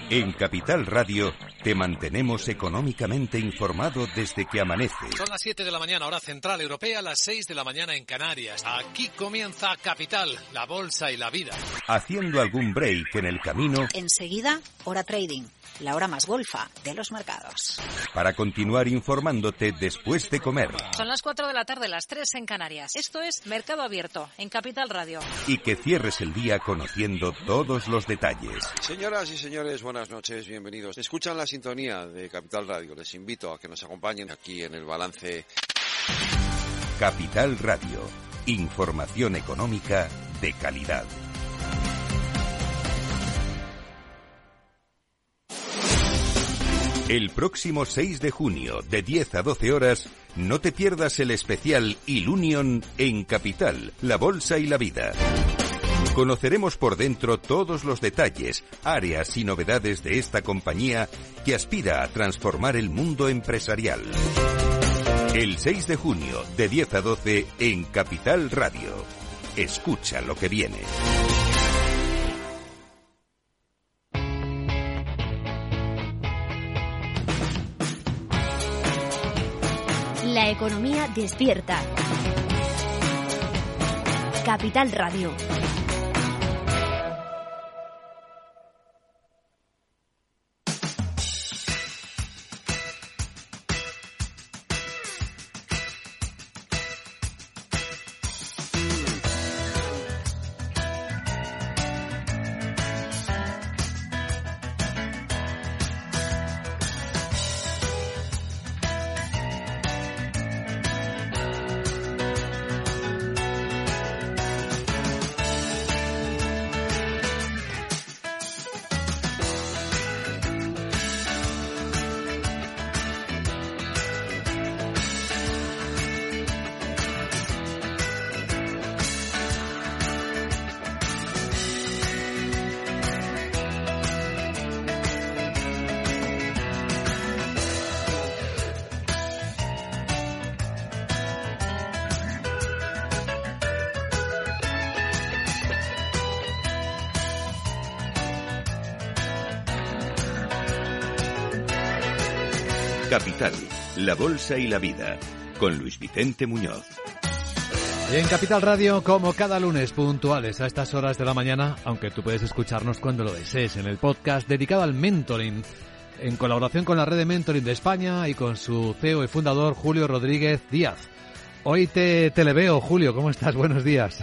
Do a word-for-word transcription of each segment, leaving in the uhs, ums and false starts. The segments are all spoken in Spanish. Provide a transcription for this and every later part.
En Capital Radio te mantenemos económicamente informado desde que amanece. Son las siete de la mañana, hora central europea, las seis de la mañana en Canarias. Aquí comienza Capital, la bolsa y la vida. Haciendo algún break en el camino. Enseguida, hora trading, la hora más golfa de los mercados. Para continuar informándote después de comer. Son las cuatro de la tarde, las tres en Canarias. Esto es Mercado Abierto, en Capital Radio. Y que cierres el día conociendo todos los detalles. Señoras y señores, buenas noches, bienvenidos. Escuchan la sintonía de Capital Radio. Les invito a que nos acompañen aquí en el balance. Capital Radio. Información económica de calidad. El próximo seis de junio, de diez a doce horas, no te pierdas el especial Ilunion en Capital, la bolsa y la vida. Conoceremos por dentro todos los detalles, áreas y novedades de esta compañía que aspira a transformar el mundo empresarial. El seis de junio, de diez a doce, en Capital Radio. Escucha lo que viene. La economía despierta. Capital Radio. Capital, la bolsa y la vida, con Luis Vicente Muñoz. En Capital Radio, como cada lunes, puntuales a estas horas de la mañana, aunque tú puedes escucharnos cuando lo desees, en el podcast dedicado al mentoring, en colaboración con la red de mentoring de España y con su C E O y fundador, Julio Rodríguez Díaz. Hoy te, te le veo, Julio, ¿cómo estás? Buenos días.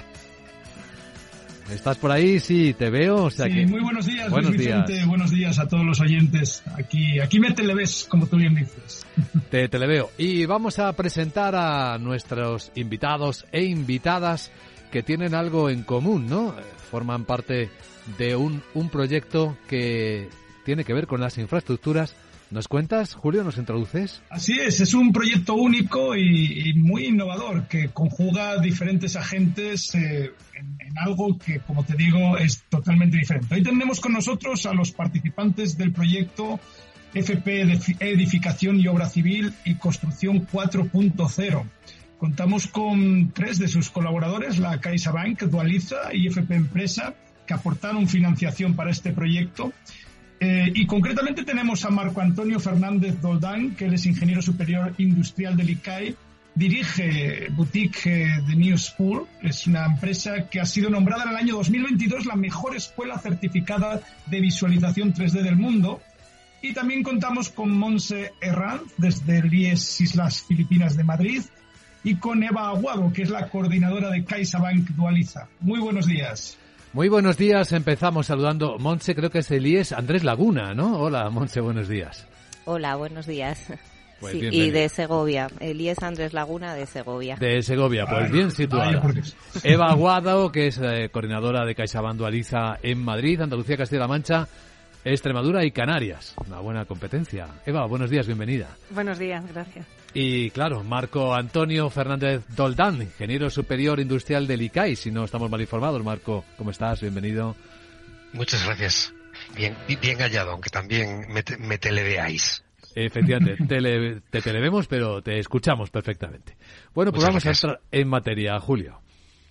¿Estás por ahí? Sí, te veo. O sea sí, que... muy buenos días, buenos Luis Vicente. días. Buenos días a todos los oyentes. Aquí, aquí me televes, como tú bien dices. Te televeo. Y vamos a presentar a nuestros invitados e invitadas que tienen algo en común, ¿no? Forman parte de un, un proyecto que tiene que ver con las infraestructuras. ¿Nos cuentas, Julio? ¿Nos introduces? Así es, es un proyecto único y, y muy innovador que conjuga diferentes agentes eh, en, en algo que, como te digo, es totalmente diferente. Hoy tenemos con nosotros a los participantes del proyecto F P Edificación y Obra Civil y Construcción cuatro punto cero. Contamos con tres de sus colaboradores, la CaixaBank, Dualiza y F P Empresa, que aportaron financiación para este proyecto. Eh, y concretamente tenemos a Marco Antonio Fernández Doldán, que él es ingeniero superior industrial del I C A I, dirige Boutique eh, The New School, es una empresa que ha sido nombrada en el año dos mil veintidós la mejor escuela certificada de visualización tres D del mundo. Y también contamos con Montse Herranz, desde el I E S Islas Filipinas de Madrid, y con Eva Aguado, que es la coordinadora de CaixaBank Dualiza. Muy buenos días. Muy buenos días, empezamos saludando. Montse, creo que es el I E S Andrés Laguna, ¿no? Hola, Montse, buenos días. Hola, buenos días. Pues sí, y de Segovia, el I E S Andrés Laguna de Segovia. De Segovia, pues ay, bien situada. Ay, Eva Aguado, que es eh, coordinadora de CaixaBank Dualiza en Madrid, Andalucía, Castilla-La Mancha, Extremadura y Canarias. Una buena competencia. Eva, buenos días, bienvenida. Buenos días, gracias. Y claro, Marco Antonio Fernández Doldán, ingeniero superior industrial del I C A I, si no estamos mal informados. Marco, ¿cómo estás? Bienvenido. Muchas gracias. Bien, bien hallado, aunque también me, te, me televeáis. Efectivamente, tele, te televemos, pero te escuchamos perfectamente. Bueno, pues Muchas vamos gracias. a entrar en materia, Julio.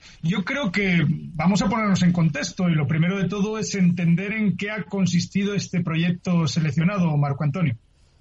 Yo creo que vamos a ponernos en contexto y lo primero de todo es entender en qué ha consistido este proyecto seleccionado, Marco Antonio.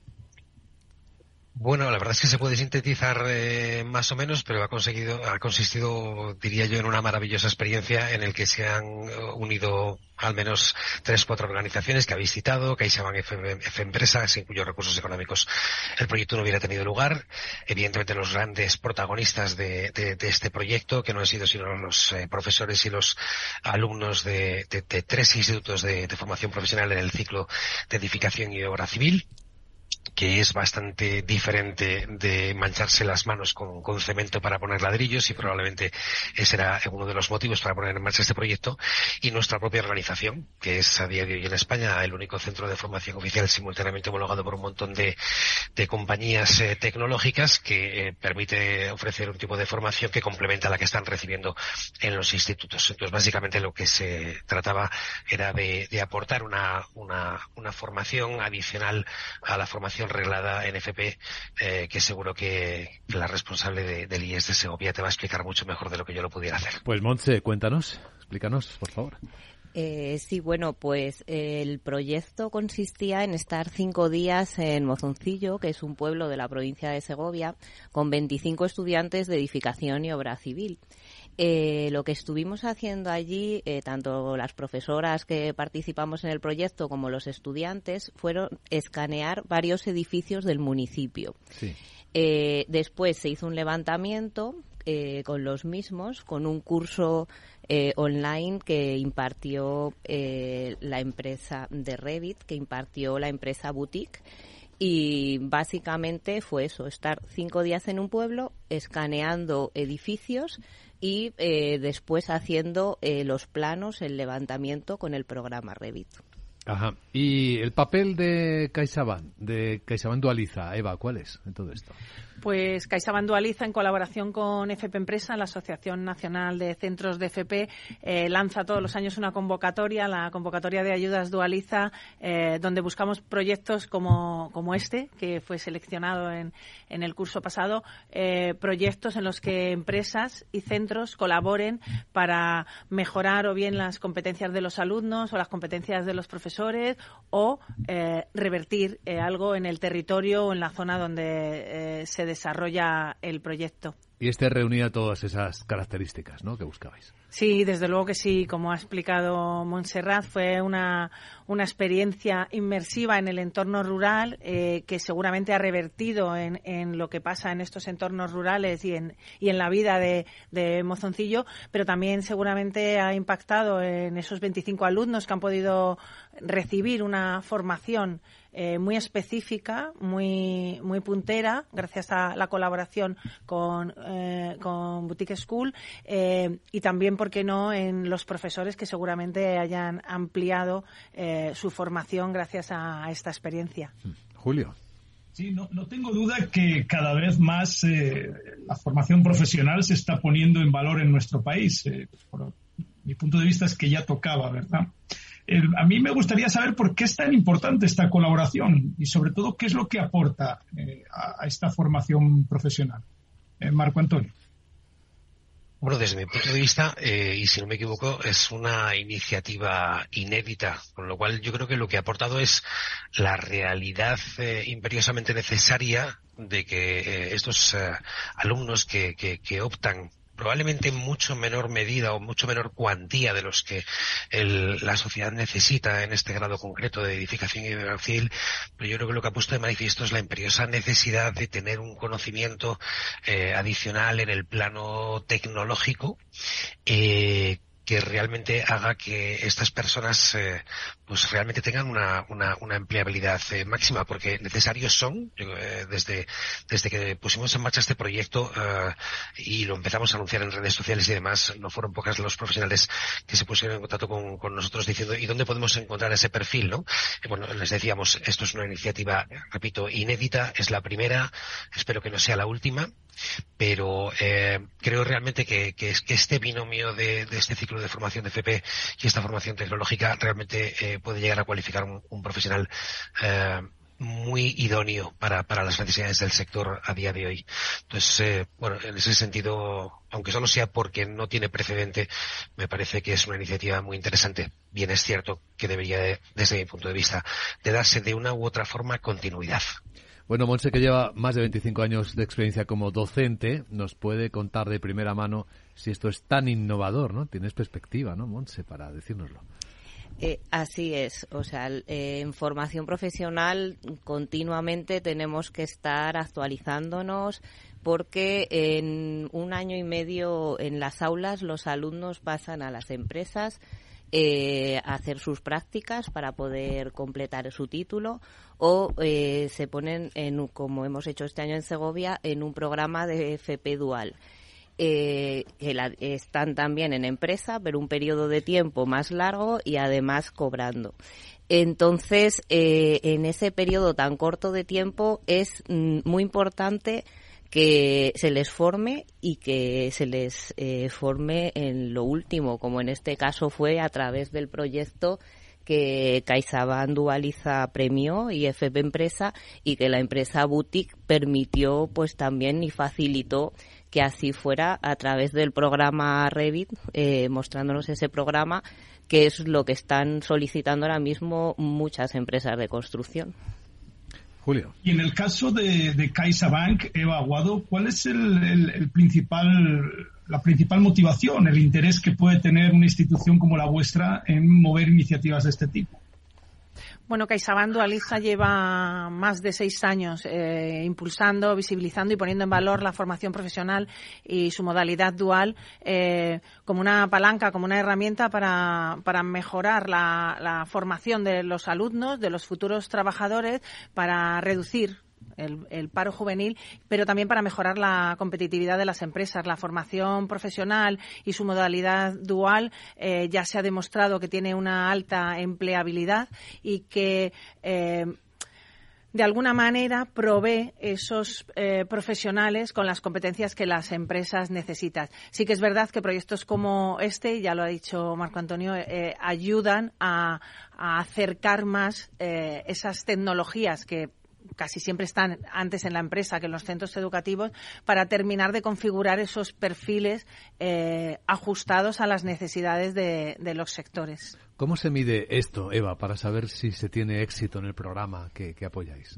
Bueno, la verdad es que se puede sintetizar eh, más o menos, pero ha conseguido, ha consistido, diría yo, en una maravillosa experiencia en el que se han unido al menos tres, cuatro organizaciones que habéis citado, CaixaBank, F, F Empresa, sin cuyos recursos económicos el proyecto no hubiera tenido lugar. Evidentemente los grandes protagonistas de, de, de este proyecto, que no han sido sino los eh, profesores y los alumnos de, de, de tres institutos de, de formación profesional en el ciclo de edificación y obra civil, que es bastante diferente de mancharse las manos con, con cemento para poner ladrillos, y probablemente ese era uno de los motivos para poner en marcha este proyecto, y nuestra propia organización, que es a día de hoy en España el único centro de formación oficial simultáneamente homologado por un montón de, de compañías eh, tecnológicas, que eh, permite ofrecer un tipo de formación que complementa a la que están recibiendo en los institutos. Entonces, básicamente lo que se trataba era de, de aportar una, una, una formación adicional a la formación reglada en F P, eh, que seguro que, que la responsable de, del I E S de Segovia te va a explicar mucho mejor de lo que yo lo pudiera hacer. Pues Montse, cuéntanos, explícanos, por favor. Eh, sí, bueno, pues eh, el proyecto consistía en estar cinco días en Mozoncillo, que es un pueblo de la provincia de Segovia, con veinticinco estudiantes de edificación y obra civil. Eh, lo que estuvimos haciendo allí, eh, tanto las profesoras que participamos en el proyecto como los estudiantes, fueron escanear varios edificios del municipio. Sí. Eh, después se hizo un levantamiento eh, con los mismos, con un curso eh, online que impartió eh, la empresa de Revit, que impartió la empresa Boutique. Y básicamente fue eso, estar cinco días en un pueblo escaneando edificios y eh, después haciendo eh, los planos, el levantamiento con el programa Revit. Ajá. ¿Y el papel de CaixaBank, de CaixaBank Dualiza, Eva, cuál es en todo esto? Pues CaixaBank Dualiza, en colaboración con F P Empresa, la Asociación Nacional de Centros de F P, eh, lanza todos los años una convocatoria, la convocatoria de ayudas Dualiza, eh, donde buscamos proyectos como, como este, que fue seleccionado en, en el curso pasado, eh, proyectos en los que empresas y centros colaboren para mejorar o bien las competencias de los alumnos o las competencias de los profesores, o eh, revertir eh, algo en el territorio o en la zona donde eh, se desarrolla el proyecto. Y este reunía todas esas características, ¿no?, que buscabais. Sí, desde luego que sí. Como ha explicado Montserrat, fue una, una experiencia inmersiva en el entorno rural eh, que seguramente ha revertido en, en lo que pasa en estos entornos rurales y en, y en la vida de, de Mozoncillo, pero también seguramente ha impactado en esos veinticinco alumnos que han podido recibir una formación Eh, muy específica, muy muy puntera, gracias a la colaboración con, eh, con Boutique School, eh, y también, ¿por qué no?, en los profesores que seguramente hayan ampliado eh, su formación gracias a, a esta experiencia. Julio. Sí, no, no tengo duda que cada vez más eh, la formación profesional se está poniendo en valor en nuestro país. Eh, por mi punto de vista es que ya tocaba, ¿verdad? Eh, a mí me gustaría saber por qué es tan importante esta colaboración y, sobre todo, qué es lo que aporta eh, a, a esta formación profesional. Eh, Marco Antonio. Bueno, desde mi punto de vista, eh, y si no me equivoco, es una iniciativa inédita, con lo cual yo creo que lo que ha aportado es la realidad eh, imperiosamente necesaria de que eh, estos eh, alumnos que, que, que optan probablemente en mucho menor medida o mucho menor cuantía de los que el, la sociedad necesita en este grado concreto de edificación y obra civil, pero yo creo que lo que ha puesto de manifiesto es la imperiosa necesidad de tener un conocimiento eh, adicional en el plano tecnológico, eh, que realmente haga que estas personas eh, pues realmente tengan una, una, una empleabilidad eh, máxima, porque necesarios son, eh, desde, desde que pusimos en marcha este proyecto eh, y lo empezamos a anunciar en redes sociales y demás, no fueron pocas los profesionales que se pusieron en contacto con, con nosotros diciendo ¿y dónde podemos encontrar ese perfil?, ¿no? Eh, bueno, les decíamos, esto es una iniciativa, repito, inédita, es la primera, espero que no sea la última, pero eh, creo realmente que, que, que este binomio de, de este ciclo de formación de F P y esta formación tecnológica realmente eh, puede llegar a cualificar un, un profesional eh, muy idóneo para, para las necesidades del sector a día de hoy. Entonces, eh, bueno, en ese sentido, aunque solo sea porque no tiene precedente, me parece que es una iniciativa muy interesante. Bien es cierto que debería, de, desde mi punto de vista, de darse de una u otra forma continuidad. Bueno, Montse, que lleva más de veinticinco años de experiencia como docente, nos puede contar de primera mano si esto es tan innovador, ¿no? Tienes perspectiva, ¿no, Montse, para decírnoslo? Eh, así es, o sea, eh, en formación profesional continuamente tenemos que estar actualizándonos porque en un año y medio en las aulas los alumnos pasan a las empresas eh, a hacer sus prácticas para poder completar su título o eh, se ponen, en, como hemos hecho este año en Segovia, en un programa de F P dual. Eh, que la, están también en empresa, pero un periodo de tiempo más largo y además cobrando. Entonces, eh, en ese periodo tan corto de tiempo es mm, muy importante que se les forme y que se les eh, forme en lo último, como en este caso fue a través del proyecto que CaixaBank Dualiza premió y F P Empresa y que la empresa Boutique permitió pues también y facilitó que así fuera a través del programa Revit, eh, mostrándonos ese programa que es lo que están solicitando ahora mismo muchas empresas de construcción. Julio. Y en el caso de, de CaixaBank, Eva Aguado, ¿cuál es el, el, el principal, la principal motivación, el interés que puede tener una institución como la vuestra en mover iniciativas de este tipo? Bueno, CaixaBank Dualiza lleva más de seis años eh, impulsando, visibilizando y poniendo en valor la formación profesional y su modalidad dual eh, como una palanca, como una herramienta para, para mejorar la, la formación de los alumnos, de los futuros trabajadores, para reducir El, el paro juvenil, pero también para mejorar la competitividad de las empresas. La formación profesional y su modalidad dual eh, ya se ha demostrado que tiene una alta empleabilidad y que eh, de alguna manera provee esos eh, profesionales con las competencias que las empresas necesitan. Sí que es verdad que proyectos como este, ya lo ha dicho Marco Antonio, eh, ayudan a, a acercar más eh, esas tecnologías que casi siempre están antes en la empresa que en los centros educativos, para terminar de configurar esos perfiles eh, ajustados a las necesidades de, de los sectores. ¿Cómo se mide esto, Eva, para saber si se tiene éxito en el programa que, que apoyáis?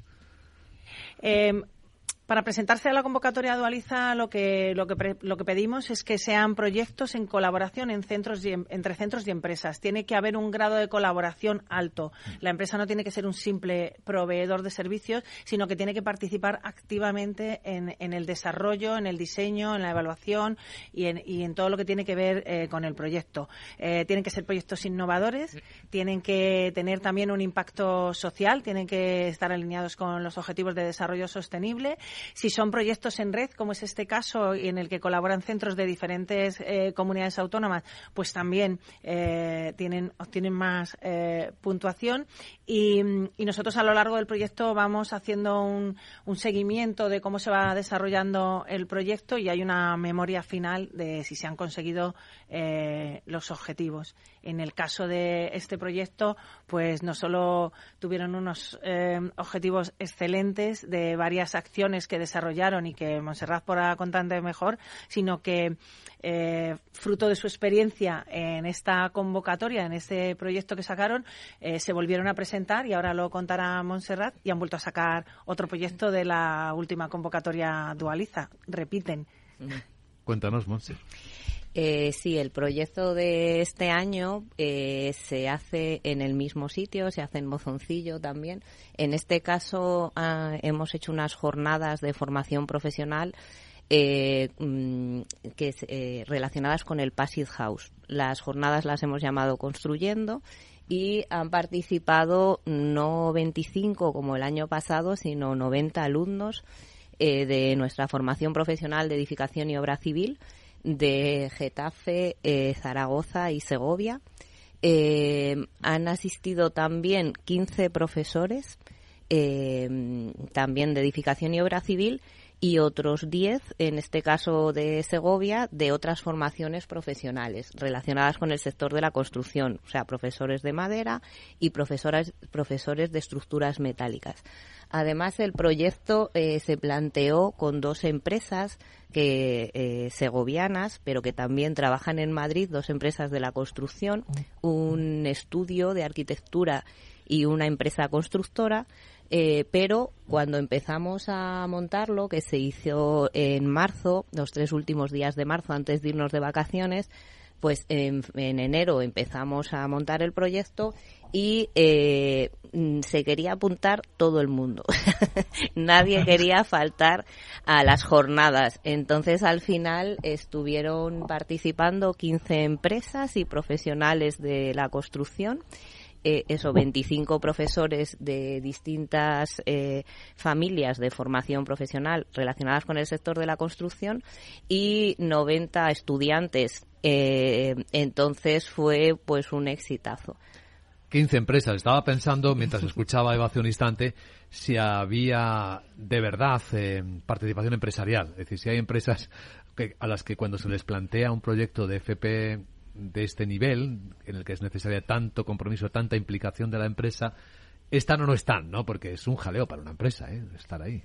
Eh, Para presentarse a la convocatoria Dualiza, lo que lo que pre, lo que pedimos es que sean proyectos en colaboración en centros y en, entre centros y empresas. Tiene que haber un grado de colaboración alto. La empresa no tiene que ser un simple proveedor de servicios, sino que tiene que participar activamente en, en el desarrollo, en el diseño, en la evaluación y en, y en todo lo que tiene que ver eh, con el proyecto. Eh, tienen que ser proyectos innovadores, tienen que tener también un impacto social, tienen que estar alineados con los objetivos de desarrollo sostenible. Si son proyectos en red, como es este caso, y en el que colaboran centros de diferentes eh, comunidades autónomas, pues también eh, tienen obtienen más eh, puntuación. Y, y nosotros a lo largo del proyecto vamos haciendo un, un seguimiento de cómo se va desarrollando el proyecto y hay una memoria final de si se han conseguido eh, los objetivos. En el caso de este proyecto, pues no solo tuvieron unos eh, objetivos excelentes de varias acciones que desarrollaron y que Montserrat podrá contar mejor, sino que eh, fruto de su experiencia en esta convocatoria, en este proyecto que sacaron, eh, se volvieron a presentar y ahora lo contará Montserrat y han vuelto a sacar otro proyecto de la última convocatoria Dualiza. Repiten. Cuéntanos, Montse. Eh, sí, el proyecto de este año eh, se hace en el mismo sitio, se hace en Mozoncillo también. En este caso ah, hemos hecho unas jornadas de formación profesional eh, que eh, relacionadas con el Passive House. Las jornadas las hemos llamado Construyendo y han participado no veinticinco como el año pasado, sino noventa alumnos eh, de nuestra formación profesional de edificación y obra civil, de Getafe, eh, Zaragoza y Segovia. Eh, han asistido también quince profesores, eh, también de edificación y obra civil, y otros diez, en este caso de Segovia, de otras formaciones profesionales relacionadas con el sector de la construcción, o sea, profesores de madera y profesoras, profesores de estructuras metálicas. Además, el proyecto eh, se planteó con dos empresas que eh, segovianas, pero que también trabajan en Madrid, dos empresas de la construcción, un estudio de arquitectura y una empresa constructora, eh, pero cuando empezamos a montarlo, que se hizo en marzo, los tres últimos días de marzo, antes de irnos de vacaciones, pues en, en enero empezamos a montar el proyecto y eh, se quería apuntar todo el mundo. Nadie quería faltar a las jornadas. Entonces, al final, estuvieron participando quince empresas y profesionales de la construcción. Eh, eso, veinticinco profesores de distintas eh, familias de formación profesional relacionadas con el sector de la construcción y noventa estudiantes. Eh, entonces fue pues un exitazo. quince empresas. Estaba pensando, mientras escuchaba a Eva hace un instante, si había de verdad eh, participación empresarial. Es decir, si hay empresas que, a las que cuando se les plantea un proyecto de F P de este nivel, en el que es necesaria tanto compromiso, tanta implicación de la empresa, están o no están, ¿no? Porque es un jaleo para una empresa, ¿eh? Estar ahí.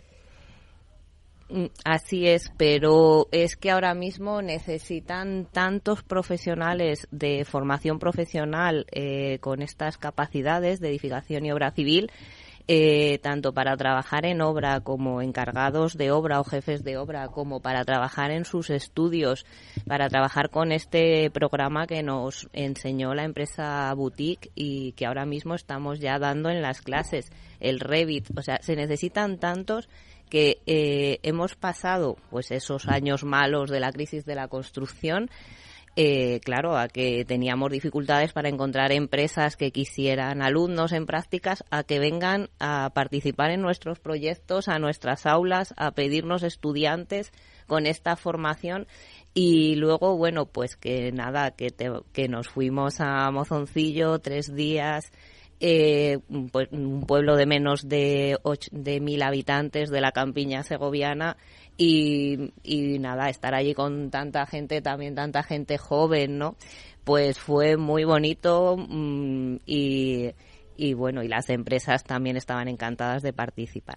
Así es, pero es que ahora mismo necesitan tantos profesionales de formación profesional eh, con estas capacidades de edificación y obra civil, eh, tanto para trabajar en obra como encargados de obra o jefes de obra, como para trabajar en sus estudios, para trabajar con este programa que nos enseñó la empresa Boutique y que ahora mismo estamos ya dando en las clases, el Revit. O sea, se necesitan tantos que eh, hemos pasado pues esos años malos de la crisis de la construcción, eh, claro, a que teníamos dificultades para encontrar empresas que quisieran alumnos en prácticas, a que vengan a participar en nuestros proyectos, a nuestras aulas, a pedirnos estudiantes con esta formación. Y luego, bueno, pues que nada, que, te, que nos fuimos a Mozoncillo tres días, Eh, pues un pueblo de menos de ocho, de mil habitantes de la campiña segoviana y, y nada, estar allí con tanta gente, también tanta gente joven, ¿no? Pues fue muy bonito mmm, y, y bueno, y las empresas también estaban encantadas de participar.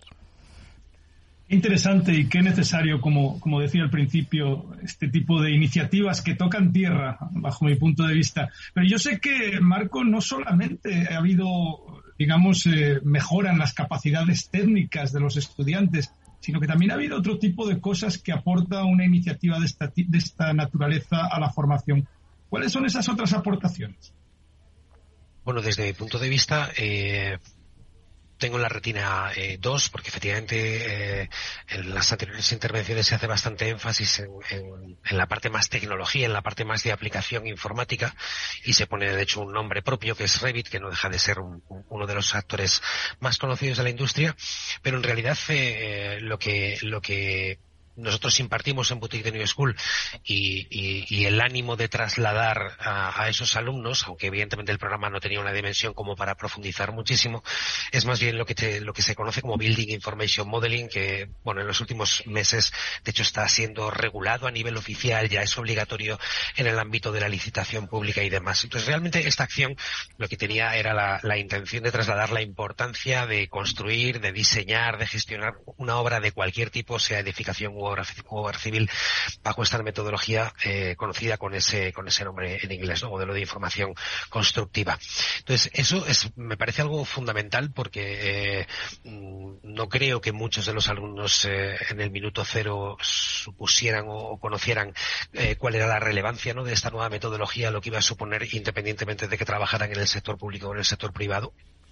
Qué interesante y qué necesario, como, como decía al principio, este tipo de iniciativas que tocan tierra, bajo mi punto de vista. Pero yo sé que, Marco, no solamente ha habido, digamos, eh, mejora en las capacidades técnicas de los estudiantes, sino que también ha habido otro tipo de cosas que aporta una iniciativa de esta, de esta naturaleza a la formación. ¿Cuáles son esas otras aportaciones? Bueno, desde mi punto de vista, eh... tengo en la retina eh, dos, porque efectivamente eh, en las anteriores intervenciones se hace bastante énfasis en, en, en la parte más tecnología, en la parte más de aplicación informática, y se pone de hecho un nombre propio que es Revit, que no deja de ser un, uno de los actores más conocidos de la industria, pero en realidad eh, lo que lo que nosotros impartimos en Boutique de New School y, y, y el ánimo de trasladar a, a esos alumnos, aunque evidentemente el programa no tenía una dimensión como para profundizar muchísimo, es más bien lo que te, lo que se conoce como Building Information Modeling, que bueno, en los últimos meses de hecho está siendo regulado a nivel oficial, ya es obligatorio en el ámbito de la licitación pública y demás. Entonces realmente esta acción lo que tenía era la, la intención de trasladar la importancia de construir, de diseñar, de gestionar una obra de cualquier tipo, sea edificación u obra, obra civil, bajo esta metodología eh, conocida con ese con ese nombre en inglés, ¿no? Modelo de información constructiva. Entonces, eso es me parece algo fundamental porque eh, no creo que muchos de los alumnos eh, en el minuto cero supusieran o, o conocieran eh, cuál era la relevancia, ¿no?, de esta nueva metodología, lo que iba a suponer independientemente de que trabajaran en el sector público o en el sector privado.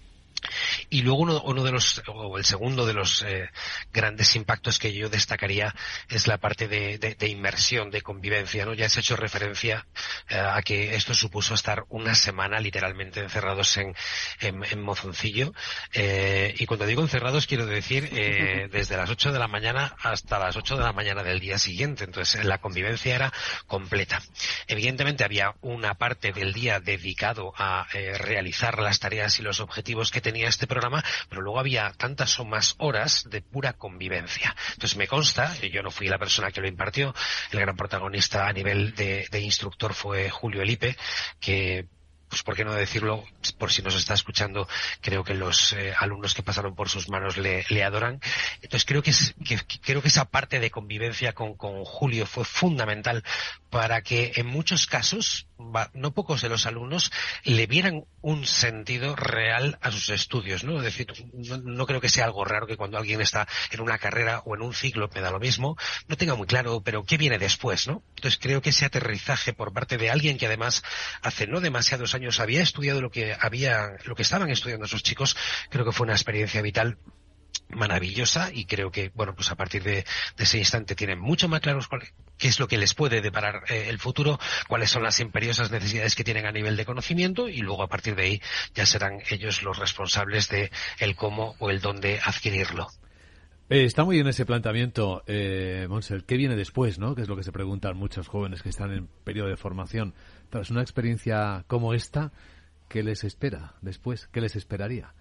Y luego uno, uno de los, o el segundo de los eh, grandes impactos que yo destacaría es la parte de, de, de inmersión, de convivencia, ¿no? Ya has hecho referencia eh, a que esto supuso estar una semana literalmente encerrados en, en, en Mozoncillo. Eh, y cuando digo encerrados quiero decir eh, desde las ocho de la mañana hasta las ocho de la mañana del día siguiente. Entonces la convivencia era completa. Evidentemente había una parte del día dedicado a eh, realizar las tareas y los objetivos que tenía este programa, programa, pero luego había tantas o más horas de pura convivencia. Entonces me consta, yo no fui la persona que lo impartió, el gran protagonista a nivel de, de instructor fue Julio Elipe, que pues por qué no decirlo, por si nos está escuchando, creo que los eh, alumnos que pasaron por sus manos le, le adoran. Entonces creo que, es, que creo que esa parte de convivencia con, con Julio fue fundamental para que en muchos casos, no pocos de los alumnos, le vieran un sentido real a sus estudios, ¿no? Es decir, no, no creo que sea algo raro que cuando alguien está en una carrera o en un ciclo, me da lo mismo, no tenga muy claro, pero ¿qué viene después, no? Entonces creo que ese aterrizaje por parte de alguien que además hace no demasiados años había estudiado lo que había, lo que estaban estudiando esos chicos, creo que fue una experiencia vital maravillosa, y creo que, bueno, pues a partir de, de ese instante tienen mucho más claros cuál, qué es lo que les puede deparar eh, el futuro, cuáles son las imperiosas necesidades que tienen a nivel de conocimiento, y luego a partir de ahí ya serán ellos los responsables de el cómo o el dónde adquirirlo. Eh, está muy bien ese planteamiento, eh, Monse. ¿Qué viene después, no? Que es lo que se preguntan muchos jóvenes que están en periodo de formación. Tras una experiencia como esta, ¿qué les espera después? ¿Qué les esperaría?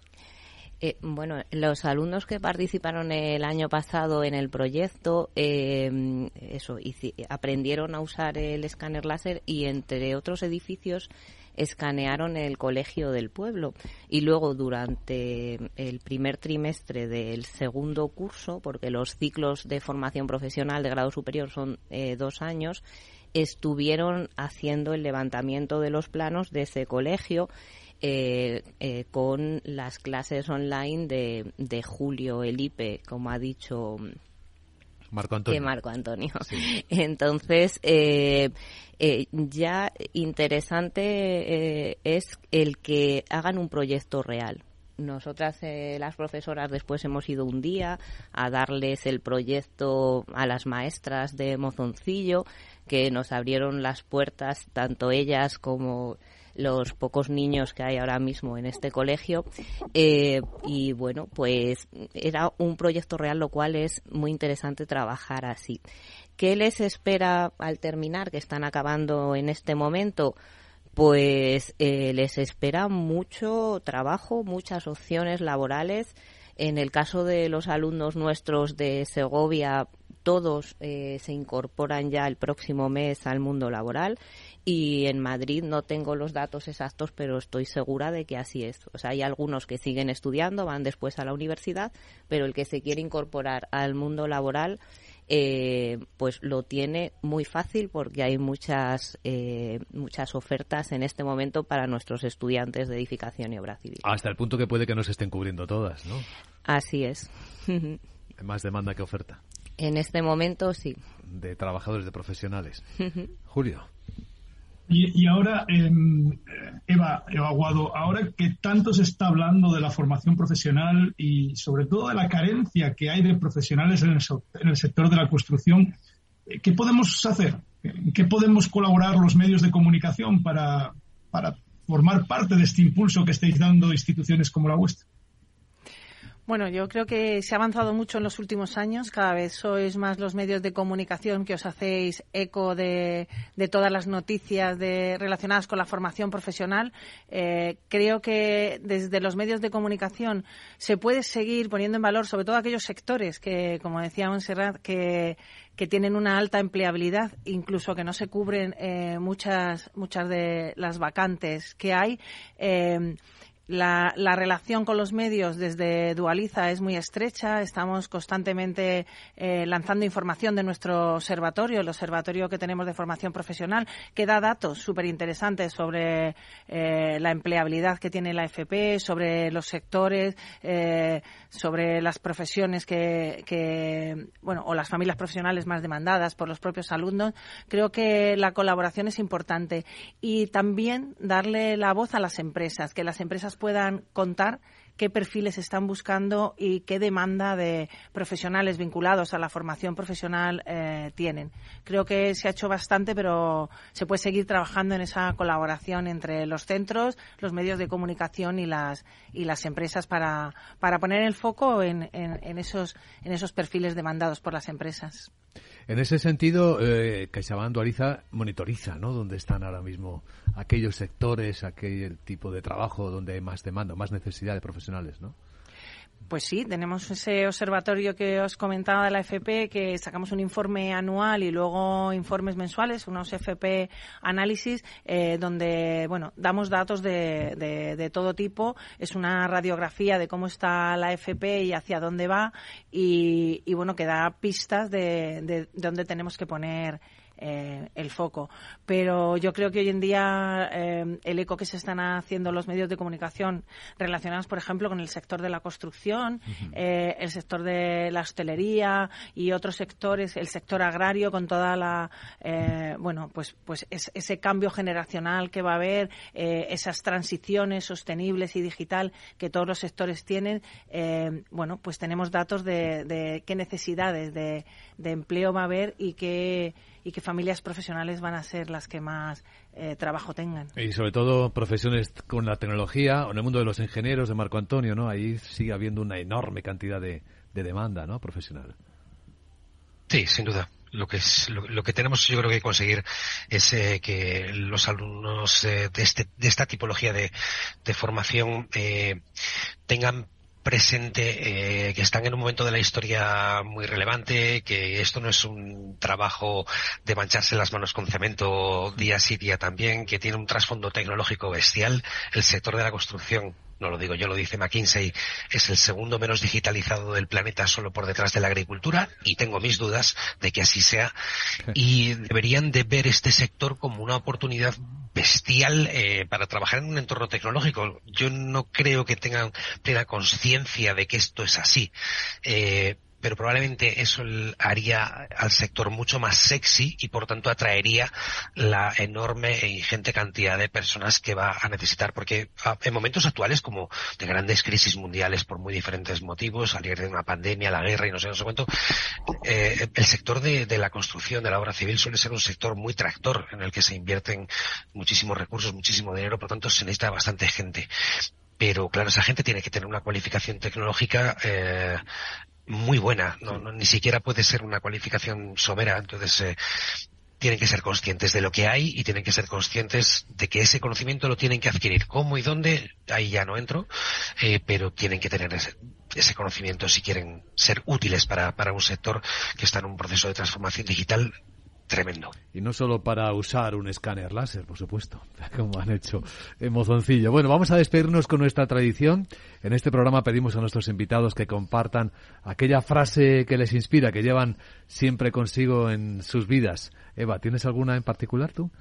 Eh, bueno, los alumnos que participaron el año pasado en el proyecto, eh, eso, hici- aprendieron a usar el escáner láser y, entre otros edificios, escanearon el colegio del pueblo. Y luego, durante el primer trimestre del segundo curso, porque los ciclos de formación profesional de grado superior son eh, dos años, estuvieron haciendo el levantamiento de los planos de ese colegio, Eh, eh, con las clases online de, de Julio Elipe, como ha dicho Marco Antonio. Que Marco Antonio. Sí. Entonces, eh, eh, ya interesante eh, es el que hagan un proyecto real. Nosotras, eh, las profesoras, después hemos ido un día a darles el proyecto a las maestras de Mozoncillo, que nos abrieron las puertas, tanto ellas como los pocos niños que hay ahora mismo en este colegio, eh, y bueno, pues era un proyecto real, lo cual es muy interesante trabajar así. ¿Qué les espera al terminar, que están acabando en este momento? Pues eh, les espera mucho trabajo, muchas opciones laborales. En el caso de los alumnos nuestros de Segovia, todos eh, se incorporan ya el próximo mes al mundo laboral, y en Madrid no tengo los datos exactos, pero estoy segura de que así es. O sea, hay algunos que siguen estudiando, van después a la universidad, pero el que se quiere incorporar al mundo laboral eh, pues lo tiene muy fácil, porque hay muchas eh, muchas ofertas en este momento para nuestros estudiantes de edificación y obra civil. Hasta el punto que puede que no se estén cubriendo todas, ¿no? Así es. Hay más demanda que oferta. En este momento, sí. De trabajadores, de profesionales. Julio. Y, y ahora, eh, Eva, Eva Aguado, ahora que tanto se está hablando de la formación profesional y sobre todo de la carencia que hay de profesionales en el, en el sector de la construcción, ¿qué podemos hacer? ¿En qué podemos colaborar los medios de comunicación para, para formar parte de este impulso que estáis dando instituciones como la vuestra? Bueno, yo creo que se ha avanzado mucho en los últimos años. Cada vez sois más los medios de comunicación que os hacéis eco de, de todas las noticias de, relacionadas con la formación profesional. Eh, creo que desde los medios de comunicación se puede seguir poniendo en valor, sobre todo aquellos sectores que, como decía Montserrat, que que tienen una alta empleabilidad, incluso que no se cubren eh, muchas muchas de las vacantes que hay. Eh, La, la relación con los medios desde Dualiza es muy estrecha. Estamos constantemente eh, lanzando información de nuestro observatorio, el observatorio que tenemos de formación profesional, que da datos súper interesantes sobre eh, la empleabilidad que tiene la F P, sobre los sectores, eh, sobre las profesiones que, que, bueno, o las familias profesionales más demandadas por los propios alumnos. Creo que la colaboración es importante, y también darle la voz a las empresas, que las empresas puedan contar qué perfiles están buscando y qué demanda de profesionales vinculados a la formación profesional eh, tienen. Creo que se ha hecho bastante, pero se puede seguir trabajando en esa colaboración entre los centros, los medios de comunicación y las y las empresas para para poner el foco en, en, en esos en esos perfiles demandados por las empresas. En ese sentido, eh, CaixaBank Dualiza monitoriza, ¿no?, dónde están ahora mismo aquellos sectores, aquel tipo de trabajo donde hay más demanda, más necesidad de profesionales, ¿no? Pues sí, tenemos ese observatorio que os comentaba de la F P, que sacamos un informe anual y luego informes mensuales, unos F P análisis, eh, donde, bueno, damos datos de, de, de todo tipo. Es una radiografía de cómo está la F P y hacia dónde va y, y bueno, que da pistas de, de, de dónde tenemos que poner Eh, el foco. Pero yo creo que hoy en día eh, el eco que se están haciendo los medios de comunicación relacionados, por ejemplo, con el sector de la construcción, uh-huh. eh, el sector de la hostelería y otros sectores, el sector agrario, con toda la, eh, bueno, pues, pues es, ese cambio generacional que va a haber, eh, esas transiciones sostenibles y digital que todos los sectores tienen, eh, bueno, pues tenemos datos de, de qué necesidades de, de empleo va a haber y qué y qué familias profesionales van a ser las que más eh, trabajo tengan. Y sobre todo profesiones con la tecnología, o en el mundo de los ingenieros, de Marco Antonio, ¿no? Ahí sigue habiendo una enorme cantidad de, de demanda, ¿no?, profesional. Sí, sin duda. Lo que es lo, lo que tenemos, yo creo que conseguir es eh, que los alumnos eh, de este de esta tipología de, de formación eh, tengan presente eh, que están en un momento de la historia muy relevante, que esto no es un trabajo de mancharse las manos con cemento día sí día también, que tiene un trasfondo tecnológico bestial. El sector de la construcción, no lo digo yo, lo dice McKinsey, es el segundo menos digitalizado del planeta, solo por detrás de la agricultura, y tengo mis dudas de que así sea. Y deberían de ver este sector como una oportunidad bestial eh, para trabajar en un entorno tecnológico. Yo no creo que tengan plena conciencia de que esto es así. Eh, pero probablemente eso haría al sector mucho más sexy y por tanto atraería la enorme e ingente cantidad de personas que va a necesitar, porque en momentos actuales como de grandes crisis mundiales por muy diferentes motivos, salir de una pandemia, la guerra y no sé, no sé cuánto, eh, el sector de, de la construcción, de la obra civil suele ser un sector muy tractor en el que se invierten muchísimos recursos, muchísimo dinero, por tanto se necesita bastante gente. Pero claro, esa gente tiene que tener una cualificación tecnológica eh, muy buena, no, no ni siquiera puede ser una cualificación somera. Entonces eh, tienen que ser conscientes de lo que hay y tienen que ser conscientes de que ese conocimiento lo tienen que adquirir. ¿Cómo y dónde? Ahí ya no entro, eh, pero tienen que tener ese, ese conocimiento si quieren ser útiles para, para un sector que está en un proceso de transformación digital tremendo. Y no solo para usar un escáner láser, por supuesto, como han hecho en Mozoncillo. Bueno, vamos a despedirnos con nuestra tradición. En este programa pedimos a nuestros invitados que compartan aquella frase que les inspira, que llevan siempre consigo en sus vidas. Eva, ¿tienes alguna en particular tú?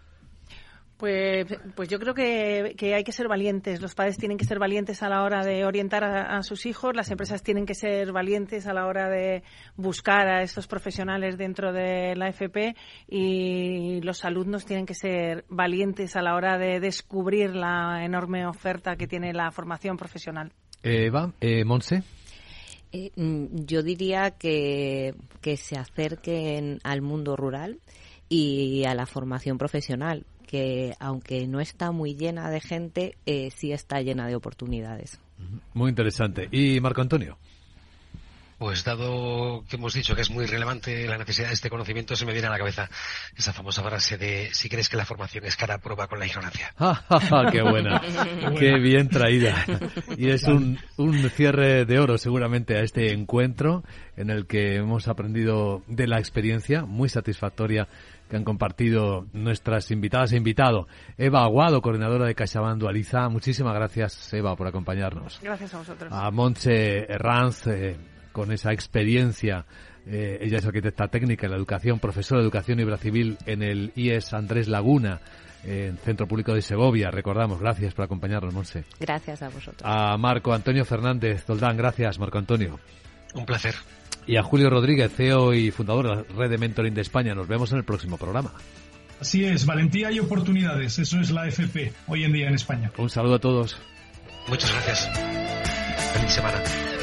Pues, pues yo creo que, que hay que ser valientes. Los padres tienen que ser valientes a la hora de orientar a, a sus hijos. Las empresas tienen que ser valientes a la hora de buscar a estos profesionales dentro de la F P. Y los alumnos tienen que ser valientes a la hora de descubrir la enorme oferta que tiene la formación profesional. Eva, eh, Montse. Eh, yo diría que, que se acerquen al mundo rural y a la formación profesional, que aunque no está muy llena de gente, eh, sí está llena de oportunidades. Muy interesante. ¿Y Marco Antonio? Pues dado que hemos dicho que es muy relevante la necesidad de este conocimiento, se me viene a la cabeza esa famosa frase de si crees que la formación es cara, prueba con la ignorancia. ¡Qué buena! ¡Qué bien traída! Y es un, un cierre de oro seguramente a este encuentro en el que hemos aprendido de la experiencia muy satisfactoria que han compartido nuestras invitadas e invitado. Eva Aguado, coordinadora de CaixaBank Dualiza. Muchísimas gracias, Eva, por acompañarnos. Gracias a vosotros. A Montse Herranz, eh, con esa experiencia. Eh, ella es arquitecta técnica en la educación, profesora de educación y obra civil en el I E S Andrés Laguna, eh, Centro Público de Segovia. Recordamos, gracias por acompañarnos, Montse. Gracias a vosotros. A Marco Antonio Fernández Doldán, gracias, Marco Antonio. Un placer. Y a Julio Rodríguez, C E O y fundador de la Red de Mentoring de España. Nos vemos en el próximo programa. Así es, valentía y oportunidades. Eso es la F P hoy en día en España. Un saludo a todos. Muchas gracias. Feliz semana.